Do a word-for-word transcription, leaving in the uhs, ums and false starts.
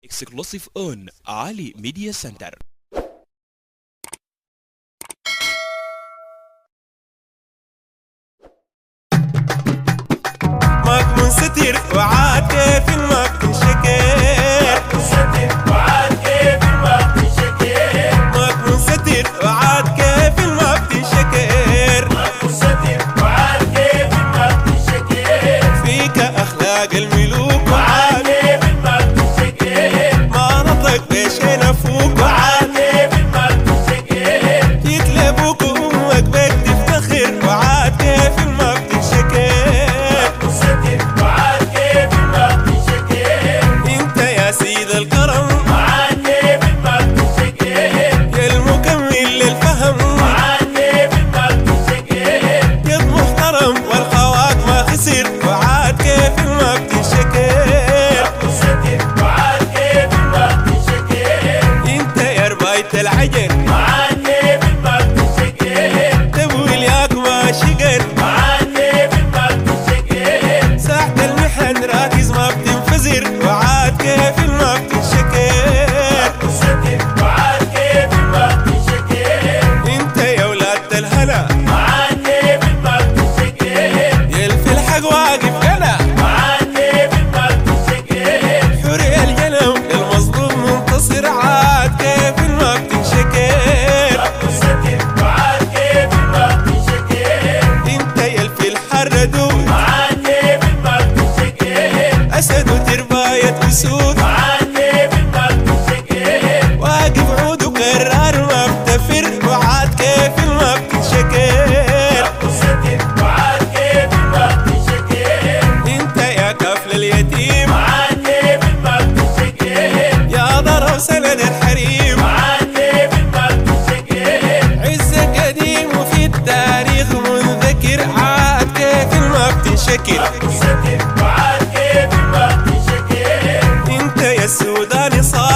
Exclusive on Ali Media Center. ماك منستر وعاد كيف الماك تنشكر منستر وعاد كيف الماك تنشكر ماك منستر وعاد كيف الماك تنشكر ماك منستر وعاد كيف الماك تنشكر فيك أخلاق الملوك وعاد كيف الماك تنشكر ما نطق بشينا فوق وعاد كيف الماك تنشكر يتلبوك وأمك بك تفتخر وعاد كيف الماك تنشكر وعاد كيف الماك تنشكر انت يا سيد الكرم وعاد كيف الماك تنشكر يا المكمل للفهم وعاد كيف الماك تنشكر يد محترم والخواك ما خسر وعاد كيف الماك تنشكر وعاد كيف الماك تنشكر انت يا رباية العجل وعاد كيف الماك تنشكر تبوي الياك ما شقر وعاد كيف الماك تنشكر ساعة المحن راكز ما بتنفزر وعاد كيف الماك تنشكر وعاد كيف الماك تنشكر انت يا ولاد الهنا وعاد كيف الماك تنشكر يا الفي الحق واقف كلا وعاد كيف الماك تنشكر حرية القلم المظلوم منتصر عاد كيف الماك تنشكر وعاد كيف الماك تنشكر انت يا الفي الحردود وعاد كيف الماك تنشكر اسد وترباية اسود وعاد كيف الماك تنشكر واقف عود وقرار ما بتفر وعاد كيف الماك تنشكر وعاد كيف الماك تنشكر انت يا كفل اليتيم وعاد كيف الماك تنشكر يا ضرب سند الحريم وعاد كيف الماك تنشكر عزك قديم وفي التاريخ منذكر عاد كيف الماك تنشكر وعاد كيف الماك تنشكر انت يا السوداني صار